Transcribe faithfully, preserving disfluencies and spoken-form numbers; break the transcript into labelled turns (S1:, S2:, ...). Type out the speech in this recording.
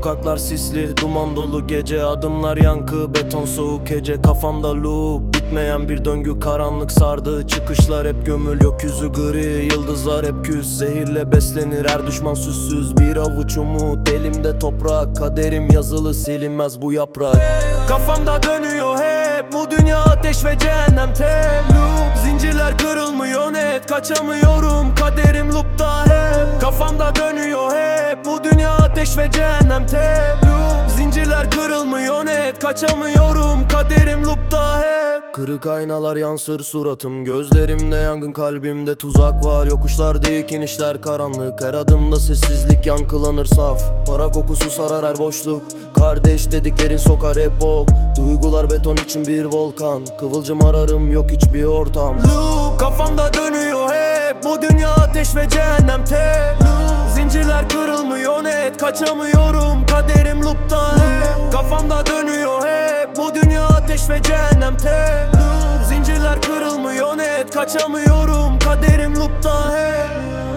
S1: Sokaklar sisli, duman dolu gece. Adımlar yankı, beton soğuk gece. Kafamda loop, bitmeyen bir döngü. Karanlık sardı, çıkışlar hep gömül. Gökyüzü gri, yıldızlar hep küs. Zehirle beslenir her düşman süssüz. Bir avuç umut, elimde toprak. Kaderim yazılı, silinmez bu yaprak. Kafamda dönüyor hep, bu dünya ateş ve cehennem tek loop. Zincirler kırılmıyor net, kaçamıyorum. Kaderim loop'ta hep. Kafamda dönüyor hep, bu dünya ateş ve cehennem tek loop. Zincirler kırılmıyor net, kaçamıyorum. Kaderim loop'ta hep. Kırık aynalar yansır suratım. Gözlerimde yangın, kalbimde tuzak var. Yokuşlar dik, inişler karanlık. Her adımda sessizlik yankılanır saf. Para kokusu sarar her boşluk. Kardeş dediklerin sokar hep bok. Duygular beton için bir volkan. Kıvılcım ararım, yok hiçbir ortam. Loop, kafamda dönüyor hep. Bu dünya ateş ve cehennem tek loop. Zincirler kırılmıyor net, kaçamıyorum. Kaderim loop'ta hep. Kafamda dönüyor hep. Bu dünya ateş ve cehennem tek loop. Zincirler kırılmıyor net, kaçamıyorum. Kaderim loop'ta hep.